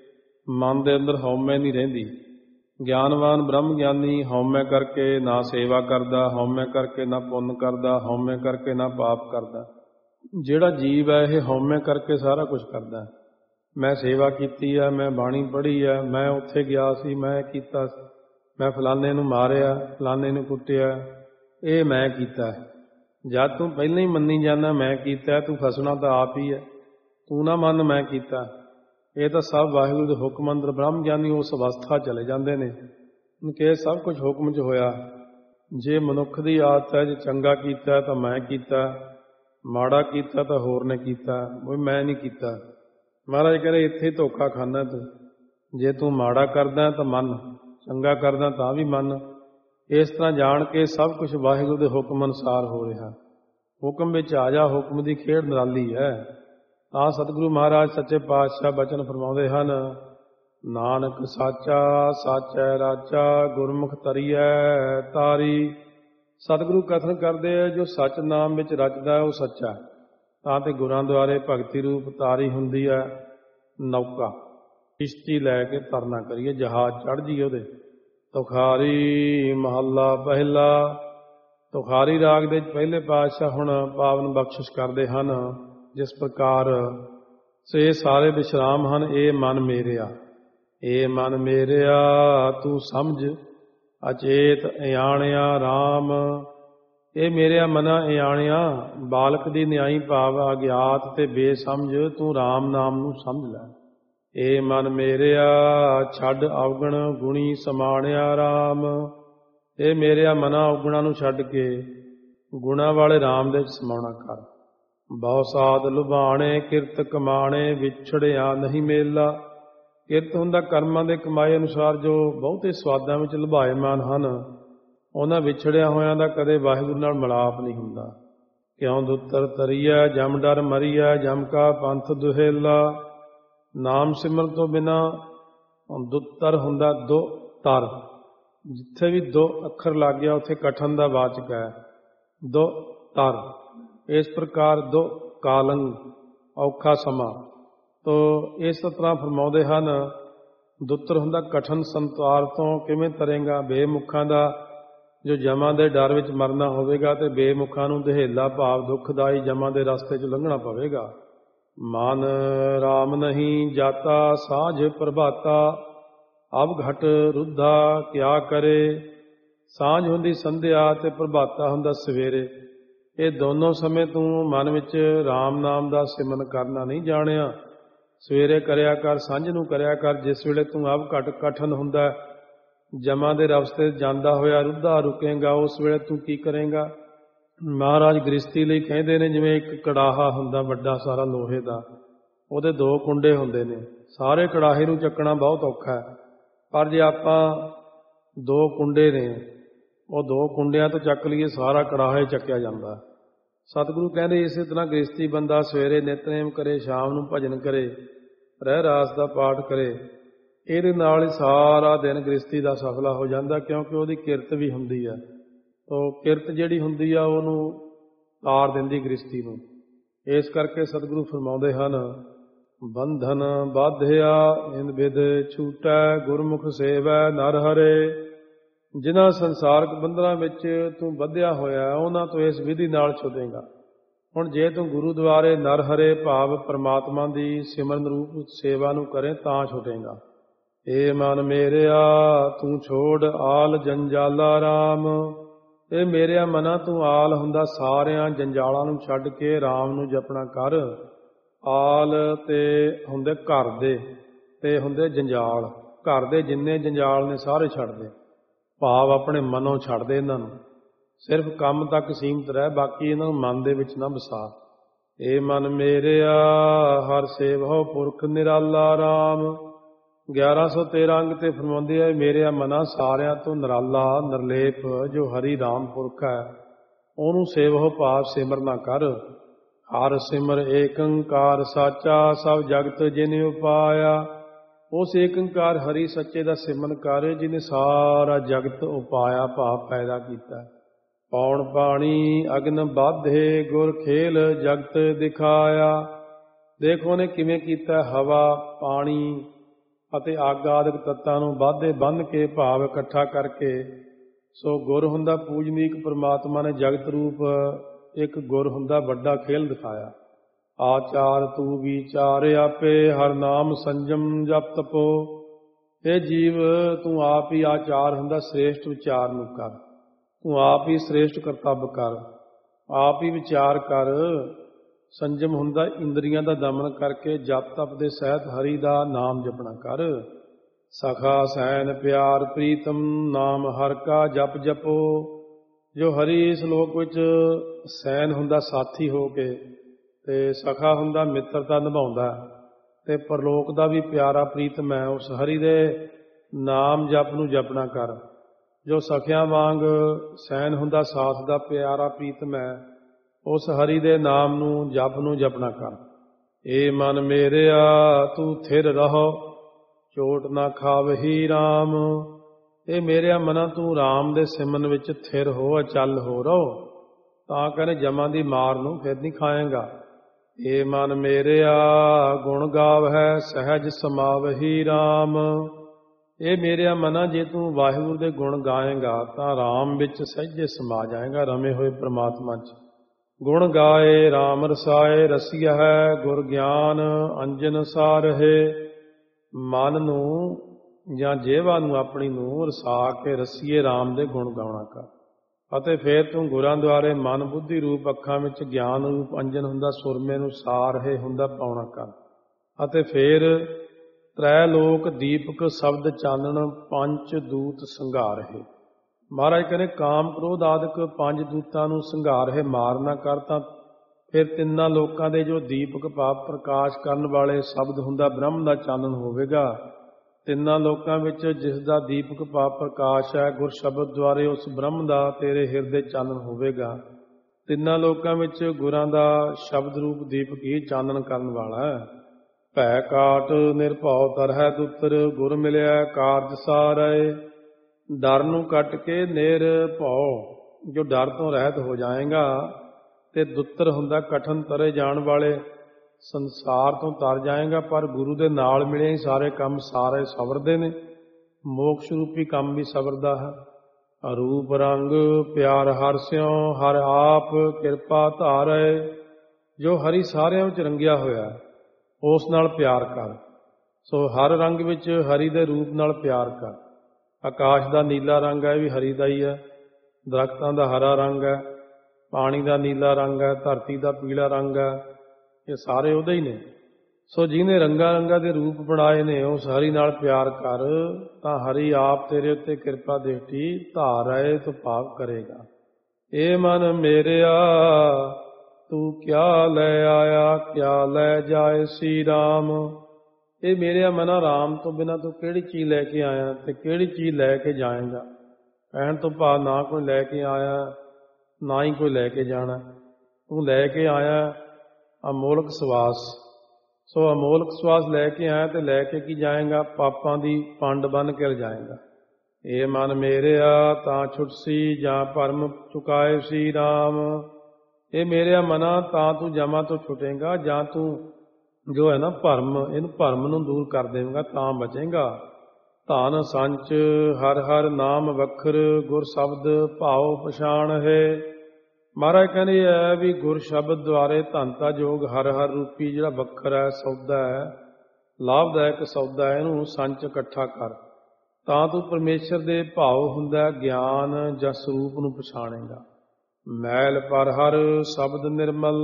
ਮਨ ਦੇ ਅੰਦਰ ਹਉਮੈ ਨਹੀਂ ਰਹਿੰਦੀ। ਗਿਆਨਵਾਨ ਬ੍ਰਹਮ ਗਿਆਨੀ ਹਉਮੈ ਕਰਕੇ ਨਾ ਸੇਵਾ ਕਰਦਾ, ਹਉਮੈ ਕਰਕੇ ਨਾ ਪੁੰਨ ਕਰਦਾ, ਹਉਮੈ ਕਰਕੇ ਨਾ ਪਾਪ ਕਰਦਾ। ਜਿਹੜਾ ਜੀਵ ਹੈ ਇਹ ਹਉਮੈ ਕਰਕੇ ਸਾਰਾ ਕੁਝ ਕਰਦਾ। ਮੈਂ ਸੇਵਾ ਕੀਤੀ ਹੈ, ਮੈਂ ਬਾਣੀ ਪੜ੍ਹੀ ਹੈ, ਮੈਂ ਉੱਥੇ ਗਿਆ ਸੀ, ਮੈਂ ਕੀਤਾ, ਮੈਂ ਫਲਾਣੇ ਨੂੰ ਮਾਰਿਆ, ਫਲਾਣੇ ਨੂੰ ਕੁੱਟਿਆ, ਇਹ ਮੈਂ ਕੀਤਾ। ਜਦ ਤੂੰ ਪਹਿਲਾਂ ਹੀ ਮੰਨੀ ਜਾਂਦਾ ਮੈਂ ਕੀਤਾ, ਤੂੰ ਫਸਣਾ ਤਾਂ ਆਪ ਹੀ ਹੈ। ਤੂੰ ਨਾ ਮੰਨ ਮੈਂ ਕੀਤਾ। ਇਹ ਤਾਂ ਸਭ ਵਾਹਿਗੁਰੂ ਦੇ ਹੁਕਮ ਅੰਦਰ ਬ੍ਰਹਮ ਗਿਆਨੀ ਉਸ ਅਵਸਥਾ ਚਲੇ ਜਾਂਦੇ ਨੇ ਕਿ ਇਹ ਸਭ ਕੁਝ ਹੁਕਮ 'ਚ ਹੋਇਆ। ਜੇ ਮਨੁੱਖ ਦੀ ਆਦਤ ਹੈ, ਜੇ ਚੰਗਾ ਕੀਤਾ ਤਾਂ ਮੈਂ ਕੀਤਾ, ਮਾੜਾ ਕੀਤਾ ਤਾਂ ਹੋਰ ਨੇ ਕੀਤਾ, ਉਹ ਮੈਂ ਨਹੀਂ ਕੀਤਾ। ਮਹਾਰਾਜ ਕਹਿੰਦੇ ਇੱਥੇ ਹੀ ਧੋਖਾ ਖਾਨਾ ਤੂੰ। ਜੇ ਤੂੰ ਮਾੜਾ ਕਰਦਾ ਤਾਂ ਮੰਨ, ਚੰਗਾ ਕਰਦਾ ਤਾਂ ਵੀ ਮੰਨ। ਇਸ ਤਰ੍ਹਾਂ ਜਾਣ ਕੇ ਸਭ ਕੁਝ ਵਾਹਿਗੁਰੂ ਦੇ ਹੁਕਮ ਅਨੁਸਾਰ ਹੋ ਰਿਹਾ। ਹੁਕਮ ਵਿੱਚ ਆ ਜਾ, ਹੁਕਮ ਦੀ ਖੇਡ ਨਿਰਾਲੀ ਹੈ। ਤਾਂ ਸਤਿਗੁਰੂ ਮਹਾਰਾਜ ਸੱਚੇ ਪਾਤਸ਼ਾਹ ਬਚਨ ਫਰਮਾਉਂਦੇ ਹਨ, ਨਾਨਕ ਸਾਚਾ ਸਾਚੈ ਰਾਚਾ, ਗੁਰਮੁਖ ਤਰੀਐ ਤਾਰੀ। ਸਤਿਗੁਰੂ ਕਥਨ ਕਰਦੇ ਆ ਜੋ ਸੱਚ ਨਾਮ ਵਿੱਚ ਰਚਦਾ ਉਹ ਸੱਚਾ। ਤਾਂ ਤੇ ਗੁਰਾਂ ਦੁਆਰੇ ਭਗਤੀ ਰੂਪ ਤਾਰੀ ਹੁੰਦੀ ਹੈ ਨੌਕਾ। ਕਿਸ਼ਤੀ ਲੈ ਕੇ ਤਰਨਾ ਕਰੀਏ, ਜਹਾਜ਼ ਚੜ੍ਹ ਜਾਈਏ ਉਹਦੇ। ਤੁਖਾਰੀ ਮਹੱਲਾ ਪਹਿਲਾ। ਤੁਖਾਰੀ ਰਾਗ ਦੇ ਪਹਿਲੇ ਪਾਤਸ਼ਾਹ ਹੁਣ ਪਾਵਨ ਬਖਸ਼ਿਸ਼ ਕਰਦੇ ਹਨ ਜਿਸ ਪ੍ਰਕਾਰ ਸੇ ਸਾਰੇ ਵਿਸ਼ਰਾਮ ਹਨ। ਇਹ ਮਨ ਮੇਰਿਆ, ਇਹ ਮਨ ਮੇਰਿਆ ਤੂੰ ਸਮਝ, ਅਚੇਤ ਇਆਣਿਆ ਰਾਮ। ਇਹ ਮੇਰਿਆ ਮਨਾ ਇਆਣਿਆ, ਬਾਲਕ ਦੀ ਨਿਆਈ ਭਾਵ ਅਗਿਆਤ ਤੇ ਬੇਸਮਝ ਤੂੰ ਰਾਮ ਨਾਮ ਨੂੰ ਸਮਝ ਲੈ। ਇਹ ਮਨ ਮੇਰਿਆ ਛੱਡ ਅਵਗਣ ਗੁਣੀ ਸਮਾਣਿਆ ਰਾਮ। ਇਹ ਮੇਰਿਆ ਮਨਾ ਅਵਗੁਣਾਂ ਨੂੰ ਛੱਡ ਕੇ ਗੁਣਾਂ ਵਾਲੇ ਰਾਮ ਦੇ ਵਿੱਚ ਸਮਾਉਣਾ ਕਰ। ਬਹੁ ਸਾਧ ਲੁਭਾਣੇ ਕਿਰਤ ਕਮਾਣੇ, ਵਿਛੜਿਆ ਨਹੀਂ ਮੇਲਾ। ਕਿਰਤ ਹੁੰਦਾ ਕਰਮਾਂ ਦੇ ਕਮਾਏ ਅਨੁਸਾਰ ਜੋ ਬਹੁਤੇ ਸਵਾਦਾਂ ਵਿੱਚ ਲੁਭਾਏਮਾਨ ਹਨ, ਉਹਨਾਂ ਵਿਛੜਿਆ ਹੋਇਆਂ ਦਾ ਕਦੇ ਵਾਹਿਗੁਰੂ ਨਾਲ ਮਿਲਾਪ ਨਹੀਂ ਹੁੰਦਾ। ਕਿਉਂ ਦੁੱਤਰ ਤਰੀਆ ਜਮ ਡਰ ਮਰੀਆ, ਜਮ ਕਾ ਪੰਥ ਦੁਹੇਲਾ। ਨਾਮ ਸਿਮਰਨ ਤੋਂ ਬਿਨਾਂ ਦੁੱਤਰ ਹੁੰਦਾ ਦੋ ਤਰ। ਜਿੱਥੇ ਵੀ ਦੋ ਅੱਖਰ ਲੱਗ ਗਿਆ ਉੱਥੇ ਕਠਨ ਦਾ ਵਾਚਕ ਹੈ, ਦੋ ਤਰ। ਇਸ ਪ੍ਰਕਾਰ ਦੋ ਕਾਲੰਗ ਔਖਾ ਸਮਾਂ। ਤੋ ਇਸ ਤਰ੍ਹਾਂ ਫਰਮਾਉਂਦੇ ਹਨ, ਦੁੱਤਰ ਹੁੰਦਾ ਕਠਨ ਸੰਸਾਰ ਤੋਂ ਕਿਵੇਂ ਤਰੇਗਾ। ਬੇਮੁਖਾਂ ਦਾ ਜੋ ਜਮਾਂ ਦੇ ਡਰ ਵਿੱਚ ਮਰਨਾ ਹੋਵੇਗਾ ਤੇ ਬੇਮੁਖਾਂ ਨੂੰ ਦਹੇਲਾ ਭਾਵ ਦੁੱਖਦਾਈ ਜਮਾਂ ਦੇ ਰਸਤੇ 'ਚ ਲੰਘਣਾ ਪਵੇਗਾ। ਮਨ ਰਾਮ ਨਹੀਂ ਜਾਤਾ ਸਾਝ ਪ੍ਰਭਾਤਾ, ਅਬ ਘਟ ਰੁੱਧਾ ਕਿਆ ਕਰੇ। ਸਾਂਝ ਹੁੰਦੀ ਸੰਧਿਆ ਤੇ ਪ੍ਰਭਾਤਾ ਹੁੰਦਾ ਸਵੇਰੇ। ਇਹ ਦੋਨੋਂ ਸਮੇਂ ਤੂੰ ਮਨ ਵਿੱਚ ਰਾਮ ਨਾਮ ਦਾ ਸਿਮਰਨ ਕਰਨਾ ਨਹੀਂ ਜਾਣਿਆ। ਸਵੇਰੇ ਕਰਿਆ ਕਰ, ਸਾਂਝ ਨੂੰ ਕਰਿਆ ਕਰ। ਜਿਸ ਵੇਲੇ ਤੂੰ ਅਬ ਘਟ ਕਠਨ ਹੁੰਦਾ ਜਮਾਂ ਦੇ ਰਸਤੇ ਜਾਂਦਾ ਹੋਇਆ ਰੁੱਧਾ ਰੁਕੇਗਾ, ਉਸ ਵੇਲੇ ਤੂੰ ਕੀ ਕਰੇਗਾ। ਮਹਾਰਾਜ ਗ੍ਰਸਤੀ ਲਈ ਕਹਿੰਦੇ ਨੇ, ਜਿਵੇਂ ਇੱਕ ਕੜਾਹਾ ਹੁੰਦਾ ਵੱਡਾ ਸਾਰਾ ਲੋਹੇ ਦਾ, ਉਹਦੇ ਦੋ ਕੁੰਡੇ ਹੁੰਦੇ ਨੇ। ਸਾਰੇ ਕੜਾਹੇ ਨੂੰ ਚੱਕਣਾ ਬਹੁਤ ਔਖਾ ਹੈ, ਪਰ ਜੇ ਆਪਾਂ ਦੋ ਕੁੰਡੇ ਨੇ ਉਹ ਦੋ ਕੁੰਡਿਆਂ ਤੋਂ ਚੱਕ ਲਈਏ ਸਾਰਾ ਕੜਾਹਾ ਹੀ ਚੱਕਿਆ ਜਾਂਦਾ। ਸਤਿਗੁਰੂ ਕਹਿੰਦੇ ਇਸੇ ਤਰ੍ਹਾਂ ਗ੍ਰਸਤੀ ਬੰਦਾ ਸਵੇਰੇ ਨਿਤਨੇਮ ਕਰੇ, ਸ਼ਾਮ ਨੂੰ ਭਜਨ ਕਰੇ, ਰਹਿ ਰਾਸ ਦਾ ਪਾਠ ਕਰੇ, ਇਹਦੇ ਨਾਲ ਹੀ ਸਾਰਾ ਦਿਨ ਗ੍ਰਸਤੀ ਦਾ ਸਫਲਾ ਹੋ ਜਾਂਦਾ, ਕਿਉਂਕਿ ਉਹਦੀ ਕਿਰਤ ਵੀ ਹੁੰਦੀ ਹੈ। ਤੋ ਕਿਰਤ ਜਿਹੜੀ ਹੁੰਦੀ ਆ ਉਹਨੂੰ ਤਾਰ ਦਿੰਦੀ ਗ੍ਰਸਤੀ ਨੂੰ। ਇਸ ਕਰਕੇ ਸਤਿਗੁਰੂ ਫਰਮਾਉਂਦੇ ਹਨ, ਬੰਧਨ ਬਾਧਿਆ ਇੰਦ ਬਿਦ ਛੂਟੈ, ਗੁਰਮੁਖ ਸੇਵੈ ਨਰ ਹਰੇ। ਜਿਨ੍ਹਾਂ ਸੰਸਾਰਕ ਬੰਧਨਾਂ ਵਿੱਚ ਤੂੰ ਬੱਧਿਆ ਹੋਇਆ ਉਹਨਾਂ ਤੋਂ ਇਸ ਵਿਧੀ ਨਾਲ ਛੁੱਟੇਗਾ। ਹੁਣ ਜੇ ਤੂੰ ਗੁਰੂ ਦੁਆਰੇ ਨਰ ਹਰੇ ਭਾਵ ਪਰਮਾਤਮਾ ਦੀ ਸਿਮਰਨ ਰੂਪ ਸੇਵਾ ਨੂੰ ਕਰੇ ਤਾਂ ਛੁੱਟੇਗਾ। ਇਹ ਮਨ ਮੇਰਿਆ ਤੂੰ ਛੋੜ ਆਲ ਜੰਜਾਲਾ ਰਾਮ। ਇਹ ਮੇਰਿਆ ਮਨਾ ਤੂੰ ਆਲ ਹੁੰਦਾ ਸਾਰਿਆਂ ਜੰਜਾਲਾਂ ਨੂੰ ਛੱਡ ਕੇ ਰਾਮ ਨੂੰ ਜਪਣਾ ਕਰ। ਆਲ ਤੇ ਹੁੰਦੇ ਘਰ ਦੇ ਤੇ ਹੁੰਦੇ ਜੰਜਾਲ। ਘਰ ਦੇ ਜਿੰਨੇ ਜੰਜਾਲ ਨੇ ਸਾਰੇ ਛੱਡ ਦੇ, ਭਾਵ ਆਪਣੇ ਮਨੋਂ ਛੱਡ ਦੇ ਇਹਨਾਂ ਨੂੰ। ਸਿਰਫ ਕੰਮ ਤੱਕ ਸੀਮਤ ਰਹਿ, ਬਾਕੀ ਇਹਨਾਂ ਨੂੰ ਮਨ ਦੇ ਵਿੱਚ ਨਾ ਵਸਾ। ਏ ਮਨ ਮੇਰਿਆ ਹਰ ਸੇਵਹੁ ਪੁਰਖ ਨਿਰਾਲਾ ਰਾਮ। ਗਿਆਰਾਂ ਸੌ ਤੇਰਾਂ ਅੰਗ ਤੇ ਫਰਮਾਉਂਦੇ ਆ, ਮੇਰਿਆ ਮਨਾ ਸਾਰਿਆਂ ਤੋਂ ਨਿਰਾਲਾ ਨਿਰਲੇਪ ਜੋ ਹਰੀ ਰਾਮ ਪੁਰਖ ਹੈ, ਉਹਨੂੰ ਸੇਵਹੁ ਭਾਵ ਸਿਮਰਨਾ ਕਰ। ਹਰ ਸਿਮਰ ਏਕੰਕਾਰ ਸਾਚਾ ਸਭ ਜਗਤ ਜਿਨ ਉਪਾਇਆ। ਉਸ ਏਕੰਕਾਰ ਹਰੀ ਸੱਚੇ ਦਾ ਸਿਮਰਨ ਕਰ, ਜਿਹਨੇ ਸਾਰਾ ਜਗਤ ਉਪਾਇਆ ਭਾਵ ਪੈਦਾ ਕੀਤਾ। ਪੌਣ ਪਾਣੀ ਅਗਨ ਬਾਧੇ ਗੁਰ ਖੇਲ ਜਗਤ ਦਿਖਾਇਆ। ਦੇਖੋ ਉਹਨੇ ਕਿਵੇਂ ਕੀਤਾ, ਹਵਾ ਪਾਣੀ ਅਤੇ ਅੱਗ ਆਦਿਕ ਤੱਤਾਂ ਨੂੰ ਬਾਧੇ ਬੰਨ੍ਹ ਕੇ ਭਾਵ ਇਕੱਠਾ ਕਰਕੇ। ਸੋ ਗੁਰ ਹੁੰਦਾ ਪੂਜਨੀਕ, ਪਰਮਾਤਮਾ ਨੇ ਜਗਤ ਰੂਪ ਇੱਕ ਗੁਰ ਹੁੰਦਾ ਵੱਡਾ ਖੇਲ ਦਿਖਾਇਆ। ਆਚਾਰ ਤੂੰ ਵਿਚਾਰ ਆਪੇ ਹਰ ਨਾਮ ਸੰਜਮ ਜਪ ਤਪੋ। ਇਹ ਜੀਵ ਤੂੰ ਆਪ ਹੀ ਆਚਾਰ ਹੁੰਦਾ ਸ੍ਰੇਸ਼ਟ ਵਿਚਾਰ ਨੂੰ ਕਰ, ਤੂੰ ਆਪ ਹੀ ਸ੍ਰੇਸ਼ਟ ਕਰਤੱਵ ਕਰ, ਆਪ ਹੀ ਵਿਚਾਰ ਕਰ। ਸੰਜਮ ਹੁੰਦਾ ਇੰਦਰੀਆਂ ਦਾ ਦਮਨ ਕਰਕੇ ਜਪ ਤਪ ਦੇ ਸਹਿਤ ਹਰੀ ਦਾ ਨਾਮ ਜਪਣਾ ਕਰ। ਸਖਾ ਸੈਨ ਪਿਆਰ ਪ੍ਰੀਤਮ ਨਾਮ ਹਰ ਕਾ ਜਪ ਜਪੋ। ਜੋ ਹਰੀ ਇਸ ਲੋਕ ਵਿੱਚ ਸੈਨ ਹੁੰਦਾ ਸਾਥੀ ਹੋ ਕੇ, ਤੇ ਸਖਾ ਹੁੰਦਾ ਮਿੱਤਰਤਾ ਨਿਭਾਉਂਦਾ, ਤੇ ਪਰਲੋਕ ਦਾ ਵੀ ਪਿਆਰਾ ਪ੍ਰੀਤਮ ਹੈ। ਉਸ ਹਰੀ ਦੇ ਨਾਮ ਜਪ ਨੂੰ ਜਪਣਾ ਕਰ। ਜੋ ਸਖਿਆਂ ਵਾਂਗ ਸੈਨ ਹੁੰਦਾ ਸਾਥ ਦਾ ਪਿਆਰਾ ਪ੍ਰੀਤਮ ਹੈ, ਉਸ ਹਰੀ ਦੇ ਨਾਮ ਨੂੰ ਜਪ ਨੂੰ ਜਪਣਾ ਕਰ। ਏ ਮਨ ਮੇਰਿਆ ਤੂੰ ਥਿਰ ਰਹੋ ਚੋਟ ਨਾ ਖਾਵਹੀ ਰਾਮ। ਇਹ ਮੇਰਿਆ ਮਨਾ ਤੂੰ ਰਾਮ ਦੇ ਸਿਮਰਨ ਵਿੱਚ ਥਿਰ ਹੋ, ਅਚਲ ਹੋ ਰਹੋ, ਤਾਂ ਕਹਿੰਦੇ ਜਮਾਂ ਦੀ ਮਾਰ ਨੂੰ ਫਿਰ ਨਹੀਂ ਖਾਏਗਾ। ਏ ਮਨ ਮੇਰਿਆ ਗੁਣ ਗਾਵਹਿ ਸਹਿਜ ਸਮਾਵਹੀ ਰਾਮ। ਇਹ ਮੇਰਿਆ ਮਨਾ ਜੇ ਤੂੰ ਵਾਹਿਗੁਰੂ ਦੇ ਗੁਣ ਗਾਏਗਾ ਤਾਂ ਰਾਮ ਵਿੱਚ ਸਹਿਜੇ ਸਮਾ ਜਾਏਗਾ, ਰਮੇ ਹੋਏ ਪ੍ਰਮਾਤਮਾ 'ਚ। ਗੁਣ ਗਾਏ ਰਾਮ ਰਸਾਏ ਰਸੀਆ ਹੈ ਗੁਰ ਗਿਆਨ ਅੰਜਨ ਸਾਰਹੇ। ਮਨ ਨੂੰ ਜਾਂ ਜੇਵਾ ਨੂੰ ਆਪਣੀ ਨੂੰ ਰਸਾ ਕੇ ਰਸੀਏ ਰਾਮ ਦੇ ਗੁਣ ਗਾਉਣਾ ਕਰ। ਅਤੇ ਫਿਰ ਤੂੰ ਗੁਰਾਂ ਦੁਆਰੇ ਮਨ ਬੁੱਧੀ ਰੂਪ ਅੱਖਾਂ ਵਿੱਚ ਗਿਆਨ ਰੂਪ ਅੰਜਨ ਹੁੰਦਾ ਸੁਰਮੇ ਨੂੰ ਸਾਰਹੇ ਹੁੰਦਾ ਪਾਉਣਾ ਕਰ। ਅਤੇ ਫਿਰ ਤ੍ਰੈ ਲੋਕ ਦੀਪਕ ਸ਼ਬਦ ਚਾਨਣ ਪੰਜ ਦੂਤ ਸੰਘਾਰਹੇ। ਮਹਾਰਾਜ ਕਹਿੰਦੇ ਕਾਮ ਕ੍ਰੋਧ ਆਦਿਕ ਪੰਜ ਦੂਤਾਂ ਨੂੰ ਸੰਘਾਰਹੇ ਮਾਰ ਨਾ ਕਰ, ਤਾਂ ਫਿਰ ਤਿੰਨਾਂ ਲੋਕਾਂ ਦੇ ਜੋ ਦੀਪਕ ਭਾਵ ਪ੍ਰਕਾਸ਼ ਕਰਨ ਵਾਲੇ ਸ਼ਬਦ ਹੁੰਦਾ ਬ੍ਰਹਮ ਦਾ ਚਾਨਣ ਹੋਵੇਗਾ। ਤਿੰਨਾਂ ਲੋਕਾਂ ਵਿੱਚ ਜਿਸ ਦਾ ਦੀਪਕ ਭਾਵ ਪ੍ਰਕਾਸ਼ ਹੈ, ਗੁਰ ਸ਼ਬਦ ਦੁਆਰੇ ਉਸ ਬ੍ਰਹਮ ਦਾ ਤੇਰੇ ਹਿਰਦੇ ਚਾਨਣ ਹੋਵੇਗਾ। ਤਿੰਨਾਂ ਲੋਕਾਂ ਵਿੱਚ ਗੁਰਾਂ ਦਾ ਸ਼ਬਦ ਰੂਪ ਦੀਪਕ ਹੀ ਚਾਨਣ ਕਰਨ ਵਾਲਾ ਹੈ। ਭੈ ਕਾਟ ਨਿਰਭਉ ਤਰਹਿ ਦੁੱਤਰ ਗੁਰ ਮਿਲਿਆ ਕਾਰਜ ਸਾਰੈ। ਡਰ ਨੂੰ ਕੱਟ ਕੇ ਨਿਰਭਉ, ਜੋ ਡਰ ਤੋਂ ਰਹਿਤ ਹੋ ਜਾਏਗਾ, ਤੇ ਦੁੱਤਰ ਹੁੰਦਾ ਕਠਨ ਤਰੇ ਜਾਣ ਵਾਲੇ, ਸੰਸਾਰ ਤੋਂ ਤਰ ਜਾਏਗਾ। ਪਰ ਗੁਰੂ ਦੇ ਨਾਲ ਮਿਲੇ ਹੀ ਸਾਰੇ ਕੰਮ ਸਾਰੇ ਸਵਰਦੇ ਨੇ। ਮੋਕਸ਼ ਰੂਪੀ ਕੰਮ ਵੀ ਸਵਰਦਾ ਹੈ। ਅਰੂਪ ਰੰਗ ਪਿਆਰ ਹਰਿ ਸਿਉ ਹਰਿ ਆਪ ਕਿਰਪਾ ਧਾਰੈ। ਜੋ ਹਰੀ ਸਾਰਿਆਂ ਵਿੱਚ ਰੰਗਿਆ ਹੋਇਆ ਉਸ ਨਾਲ ਪਿਆਰ ਕਰ। ਸੋ ਹਰ ਰੰਗ ਵਿੱਚ ਹਰੀ ਦੇ ਰੂਪ ਨਾਲ ਪਿਆਰ ਕਰ। ਆਕਾਸ਼ ਦਾ ਨੀਲਾ ਰੰਗ ਹੈ, ਇਹ ਵੀ ਹਰੀ ਦਾ ਹੀ ਹੈ। ਦਰਖਤਾਂ ਦਾ ਹਰਾ ਰੰਗ ਹੈ, ਪਾਣੀ ਦਾ ਨੀਲਾ ਰੰਗ ਹੈ, ਧਰਤੀ ਦਾ ਪੀਲਾ ਰੰਗ ਹੈ, ਇਹ ਸਾਰੇ ਉਹਦੇ ਹੀ ਨੇ। ਸੋ ਜਿਹਨੇ ਰੰਗਾਂ ਰੰਗਾਂ ਦੇ ਰੂਪ ਬਣਾਏ ਨੇ ਉਸ ਹਰੀ ਨਾਲ ਪਿਆਰ ਕਰ, ਤਾਂ ਹਰੀ ਆਪ ਤੇਰੇ ਉੱਤੇ ਕਿਰਪਾ ਦ੍ਰਿਸ਼ਟੀ ਧਾਰੈ ਤੋਂ ਭਾਵ ਕਰੇਗਾ। ਏ ਮਨ ਮੇਰਿਆ ਤੂੰ ਕਿਆ ਲੈ ਆਇਆ ਕਿਆ ਲੈ ਜਾਏ ਸੀ ਰਾਮ। ਇਹ ਮੇਰਿਆ ਮਨਾ ਰਾਮ ਤੋਂ ਬਿਨਾਂ ਤੂੰ ਕਿਹੜੀ ਚੀਜ਼ ਲੈ ਕੇ ਆਇਆ ਤੇ ਕਿਹੜੀ ਚੀਜ਼ ਲੈ ਕੇ ਜਾਏਗਾ। ਕਹਿਣ ਤੋਂ ਭਾਵ ਨਾ ਕੋਈ ਲੈ ਕੇ ਆਇਆ ਨਾ ਹੀ ਕੋਈ ਲੈ ਕੇ ਜਾਣਾ। ਤੂੰ ਲੈ ਕੇ ਆਇਆ ਅਮੋਲਕ ਸਵਾਸ। ਸੋ ਅਮੋਲਕ ਸਵਾਸ ਲੈ ਕੇ ਆਇਆ ਤੇ ਲੈ ਕੇ ਕੀ ਜਾਏਗਾ, ਪਾਪਾਂ ਦੀ ਪੰਡ ਬੰਨ੍ਹ ਕੇ ਜਾਏਗਾ। ਇਹ ਮਨ ਮੇਰਿਆ ਤਾਂ ਛੁੱਟਸੀ ਜਾਂ ਭਰਮ ਚੁਕਾਏ ਸੀ ਰਾਮ। ਇਹ ਮੇਰਿਆ ਮਨਾ ਤਾਂ ਤੂੰ ਜਮਾ ਤੋਂ ਛੁੱਟੇਗਾ, ਜਾਂ ਤੂੰ ਜੋ ਹੈ ਨਾ ਭਰਮ, ਇਹਨੂੰ ਭਰਮ ਨੂੰ ਦੂਰ ਕਰ ਦੇਵੇਗਾ ਤਾਂ ਬਚੇਗਾ। ਧਨ ਸੰਚ ਹਰ ਹਰ ਨਾਮ ਵਖਰ ਗੁਰ ਸ਼ਬਦ ਭਾਉ ਪਛਾਣ ਹੈ। ਮਹਾਰਾਜ ਕਹਿੰਦੇ ਹੈ ਵੀ ਗੁਰ ਸ਼ਬਦ ਦੁਆਰੇ ਧਨਤਾ ਜੋਗ ਹਰ ਹਰ ਰੂਪੀ ਜਿਹੜਾ ਵੱਖਰ ਹੈ, ਸੌਦਾ ਹੈ, ਲਾਭਦਾਇਕ ਸੌਦਾ ਹੈ, ਇਹਨੂੰ ਸੰਚ ਇਕੱਠਾ ਕਰ। ਤਾਂ ਤੂੰ ਪਰਮੇਸ਼ਰ ਦੇ ਭਾਵ ਹੁੰਦਾ ਗਿਆਨ ਜਾਂ ਸਰੂਪ ਨੂੰ ਪਛਾਣੇਗਾ। ਮੈਲ ਪਰ ਹਰ ਸ਼ਬਦ ਨਿਰਮਲ,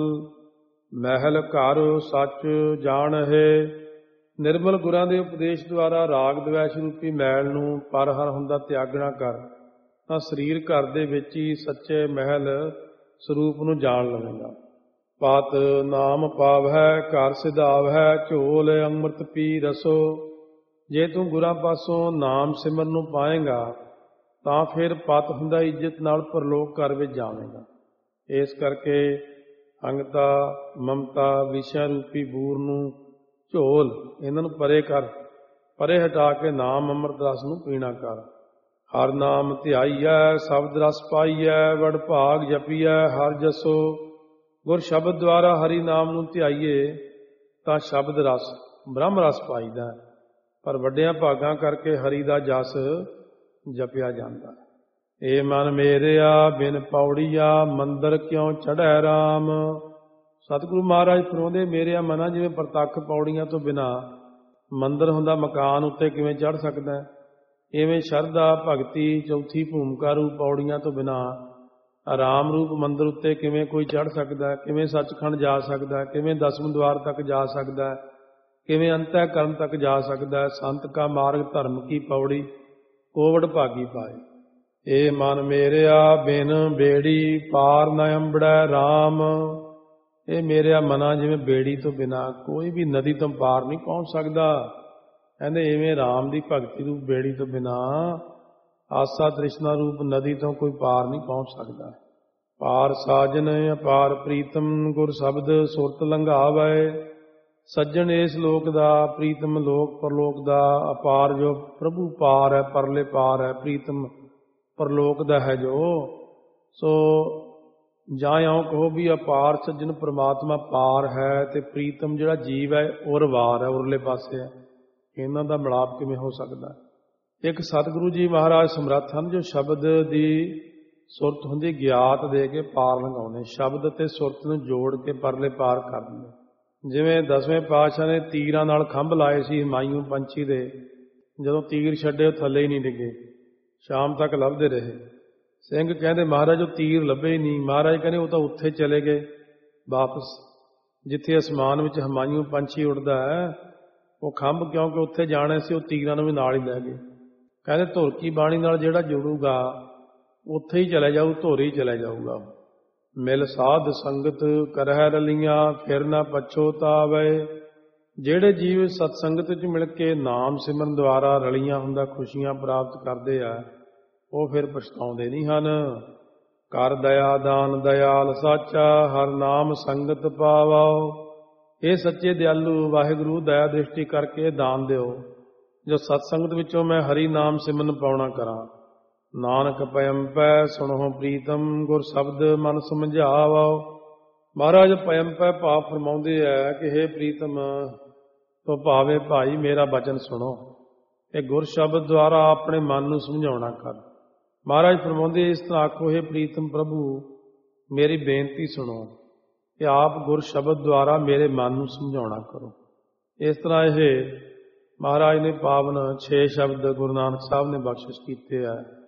ਮਹਿਲ ਘਰ ਸੱਚ ਜਾਣਹਿ। ਨਿਰਮਲ ਗੁਰਾਂ ਦੇ ਉਪਦੇਸ਼ ਦੁਆਰਾ ਰਾਗ ਦਵੈਸ਼ ਰੂਪੀ ਮੈਲ ਨੂੰ ਪਰ ਹਰ ਹੁੰਦਾ ਤਿਆਗਣਾ ਕਰ, ਤਾਂ ਸਰੀਰ ਘਰ ਦੇ ਵਿੱਚ ਹੀ ਸੱਚੇ ਮਹਿਲ ਸਰੂਪ ਨੂੰ ਜਾਣ ਲਵੇਗਾ। ਪਤ ਨਾਮ ਪਾਵਹਿ ਘਰ ਸਿਧਾਵਹਿ, ਝੋਲ ਅੰਮ੍ਰਿਤ ਪੀ ਰਸੋ। ਜੇ ਤੂੰ ਗੁਰਾਂ ਪਾਸੋਂ ਨਾਮ ਸਿਮਰਨ ਨੂੰ ਪਾਏਗਾ ਤਾਂ ਫਿਰ ਪਤ ਹੁੰਦਾ ਇੱਜ਼ਤ ਨਾਲ ਪਰਲੋਕ ਘਰ ਵਿੱਚ ਜਾਵੇਗਾ। ਇਸ ਕਰਕੇ ਅੰਗਤਾ ਮਮਤਾ ਵਿਸ਼ਾ ਰੂਪੀ ਬੂਰ ਨੂੰ ਝੋਲ, ਇਹਨਾਂ ਨੂੰ ਪਰੇ ਕਰ, ਪਰੇ ਹਟਾ ਕੇ ਨਾਮ ਅੰਮ੍ਰਿਤ ਰਸ ਨੂੰ ਪੀਣਾ ਕਰ। ਹਰ ਨਾਮ ਧਿਆਈਐ ਸ਼ਬਦ ਰਸ ਪਾਈਐ, ਵਡ ਭਾਗ ਜਪੀਐ ਹਰ ਜਸੋ। ਗੁਰ ਸ਼ਬਦ ਦੁਆਰਾ ਹਰੀ ਨਾਮ ਨੂੰ ਧਿਆਈਏ ਤਾਂ ਸ਼ਬਦ ਰਸ ਬ੍ਰਹਮ ਰਸ ਪਾਈਦਾ, ਪਰ ਵੱਡਿਆਂ ਭਾਗਾਂ ਕਰਕੇ ਹਰੀ ਦਾ ਜਸ ਜਪਿਆ ਜਾਂਦਾ। ਏ ਮਨ ਮੇਰਿਆ ਬਿਨ ਪੌੜੀਆ, ਮੰਦਰ ਕਿਉਂ ਚੜ੍ਹੈ ਰਾਮ। ਸਤਿਗੁਰੂ ਮਹਾਰਾਜ ਫਰਮਾਉਂਦੇ, ਮੇਰਿਆ ਮਨਾ ਜਿਵੇਂ ਪ੍ਰਤੱਖ ਪੌੜੀਆਂ ਤੋਂ ਬਿਨਾਂ ਮੰਦਰ ਹੁੰਦਾ ਮਕਾਨ ਉੱਤੇ ਕਿਵੇਂ ਚੜ੍ਹ ਸਕਦਾ ਹੈ, ਇਵੇਂ ਸ਼ਰਧਾ ਭਗਤੀ ਚੌਥੀ ਭੂਮਿਕਾ ਰੂਪ ਪੌੜੀਆਂ ਤੋਂ ਬਿਨਾਂ ਆਰਾਮ ਰੂਪ ਮੰਦਰ ਉੱਤੇ ਕਿਵੇਂ ਕੋਈ ਚੜ੍ਹ ਸਕਦਾ, ਕਿਵੇਂ ਸੱਚਖੰਡ ਜਾ ਸਕਦਾ, ਕਿਵੇਂ ਦਸਮ ਦੁਆਰ ਤੱਕ ਜਾ ਸਕਦਾ, ਕਿਵੇਂ ਅੰਤःਕਰਨ ਤੱਕ ਜਾ ਸਕਦਾ। ਸੰਤ ਕਾ ਮਾਰਗ ਧਰਮ ਕੀ ਪੌੜੀ, ਕੋਵਡ ਭਾਗੀ ਪਾਏ। ਏ ਮਨ ਮੇਰਿਆ ਬਿਨ ਬੇੜੀ, ਪਾਰ ਨ ਅੰਬੜੈ ਰਾਮ। ਇਹ ਮੇਰਿਆ ਮਨਾ ਜਿਵੇਂ ਬੇੜੀ ਤੋਂ ਬਿਨਾਂ ਕੋਈ ਵੀ ਨਦੀ ਤੋਂ ਪਾਰ ਨਹੀਂ ਪਹੁੰਚ ਸਕਦਾ, ਕਹਿੰਦੇ ਇਵੇਂ ਰਾਮ ਦੀ ਭਗਤੀ ਰੂਪ ਬੇੜੀ ਤੋਂ ਬਿਨਾਂ ਆਸਾ ਤ੍ਰਿਸ਼ਨਾ ਰੂਪ ਨਦੀ ਤੋਂ ਕੋਈ ਪਾਰ ਨਹੀਂ ਪਹੁੰਚ ਸਕਦਾ। ਪਾਰ ਸਾਜਨ ਅਪਾਰ ਪ੍ਰੀਤਮ, ਗੁਰ ਸ਼ਬਦ ਸੁਰਤ ਲੰਘਾਵੈ। ਸੱਜਣ ਇਸ ਲੋਕ ਦਾ, ਪ੍ਰੀਤਮ ਲੋਕ ਪਰਲੋਕ ਦਾ, ਅਪਾਰ ਜੋ ਪ੍ਰਭੂ ਪਾਰ ਹੈ, ਪਰਲੇ ਪਾਰ ਹੈ, ਪ੍ਰੀਤਮ ਪਰਲੋਕ ਦਾ ਹੈ ਜੋ। ਸੋ ਜਾਂ ਇਉਂ ਕਹੋ ਵੀ ਅਪਾਰ ਸੱਜਣ ਪ੍ਰਮਾਤਮਾ ਪਾਰ ਹੈ ਤੇ ਪ੍ਰੀਤਮ ਜਿਹੜਾ ਜੀਵ ਹੈ ਉਰ ਵਾਰ ਹੈ, ਉਰਲੇ ਪਾਸੇ ਹੈ। ਇਹਨਾਂ ਦਾ ਮਿਲਾਪ ਕਿਵੇਂ ਹੋ ਸਕਦਾ? ਇੱਕ ਸਤਿਗੁਰੂ ਜੀ ਮਹਾਰਾਜ ਸਮਰੱਥ ਹਨ ਜੋ ਸ਼ਬਦ ਦੀ ਸੁਰਤ ਹੁੰਦੀ ਗਿਆਤ ਦੇ ਕੇ ਪਾਰ ਲੰਘਾਉਂਦੇ, ਸ਼ਬਦ ਅਤੇ ਸੁਰਤ ਨੂੰ ਜੋੜ ਕੇ ਪਰਲੇ ਪਾਰ ਕਰ ਦਿੰਦੇ। ਜਿਵੇਂ ਦਸਵੇਂ ਪਾਤਸ਼ਾਹ ਨੇ ਤੀਰਾਂ ਨਾਲ ਖੰਭ ਲਾਏ ਸੀ ਹੁਮਾਯੂੰ ਪੰਛੀ ਦੇ, ਜਦੋਂ ਤੀਰ ਛੱਡੇ ਉਹ ਥੱਲੇ ਹੀ ਨਹੀਂ ਡਿੱਗੇ, ਸ਼ਾਮ ਤੱਕ ਲੱਭਦੇ ਰਹੇ। ਸਿੰਘ ਕਹਿੰਦੇ ਮਹਾਰਾਜ ਉਹ ਤੀਰ ਲੱਭੇ ਹੀ ਨਹੀਂ। ਮਹਾਰਾਜ ਕਹਿੰਦੇ ਉਹ ਤਾਂ ਉੱਥੇ ਚਲੇ ਗਏ ਵਾਪਸ, ਜਿੱਥੇ ਅਸਮਾਨ ਵਿੱਚ ਹੁਮਾਯੂੰ ਪੰਛੀ ਉੱਡਦਾ ਹੈ। ਉਹ ਖੰਭ ਕਿਉਂਕਿ ਉੱਥੇ ਜਾਣਾ ਸੀ, ਉਹ ਤੀਰਾਂ ਨੂੰ ਵੀ ਨਾਲ ਹੀ ਲੈ ਗਏ। ਕਹਿੰਦੇ ਧੁਰ ਕੀ ਬਾਣੀ ਨਾਲ ਜਿਹੜਾ ਜੁੜੂਗਾ ਉੱਥੇ ਹੀ ਚਲੇ ਜਾਊ, ਧੁਰ ਹੀ ਚਲੇ ਜਾਊਗਾ। ਮਿਲ ਸਾਧ ਸੰਗਤ ਕਰਹਿ ਰਲੀਆਂ, ਫਿਰ ਨਾ ਪਛੋਤਾਵੈ। ਜਿਹੜੇ ਜੀਵ ਸਤਸੰਗਤ ਵਿੱਚ ਮਿਲ ਕੇ ਨਾਮ ਸਿਮਰਨ ਦੁਆਰਾ ਰਲੀਆਂ ਹੁੰਦਾ ਖੁਸ਼ੀਆਂ ਪ੍ਰਾਪਤ ਕਰਦੇ ਆ, ਉਹ ਫਿਰ ਪਛਤਾਉਂਦੇ ਨਹੀਂ ਹਨ। ਕਰ ਦਇਆ ਦਾਨ ਦਇਆਲ ਸਾਚਾ, ਹਰ ਨਾਮ ਸੰਗਤ ਪਾਵਾਓ। ਇਹ ਸੱਚੇ ਦਿਆਲੂ ਵਾਹਿਗੁਰੂ ਦਇਆ ਦ੍ਰਿਸ਼ਟੀ ਕਰਕੇ ਦਾਨ ਦਿਓ ਜੋ ਸਤਸੰਗਤ ਵਿੱਚੋਂ ਮੈਂ ਹਰੀ ਨਾਮ ਸਿਮਰਨ ਪਾਉਣਾ ਕਰਾਂ। ਨਾਨਕ ਪਇੰਪੈ ਸੁਣੋ ਪ੍ਰੀਤਮ, ਗੁਰ ਸ਼ਬਦ ਮਨ ਸਮਝਾਵੋ। ਮਹਾਰਾਜ ਪਇੰਪੈ ਭਾਵ ਫਰਮਾਉਂਦੇ ਹੈ ਕਿ ਹੇ ਪ੍ਰੀਤਮ ਤੋ ਭਾਵੇ ਭਾਈ ਮੇਰਾ ਬਚਨ ਸੁਣੋ। ਇਹ ਗੁਰ ਸ਼ਬਦ ਦੁਆਰਾ ਆਪਣੇ ਮਨ ਨੂੰ ਸਮਝਾਉਣਾ ਕਰ। ਮਹਾਰਾਜ ਫਰਮਾਉਂਦੇ ਇਸ ਤਰ੍ਹਾਂ ਆਖੋ, ਹੇ ਪ੍ਰੀਤਮ ਪ੍ਰਭੂ ਮੇਰੀ ਬੇਨਤੀ ਸੁਣੋ ਕਿ ਆਪ ਗੁਰ ਸ਼ਬਦ ਦੁਆਰਾ ਮੇਰੇ ਮਨ ਨੂੰ ਸਮਝਾਉਣਾ ਕਰੋ। ਇਸ ਤਰ੍ਹਾਂ ਇਹ ਮਹਾਰਾਜ ਨੇ ਪਾਵਨ ਛੇ ਸ਼ਬਦ ਗੁਰੂ ਨਾਨਕ ਸਾਹਿਬ ਨੇ ਬਖਸ਼ਿਸ਼ ਕੀਤੇ ਹੈ।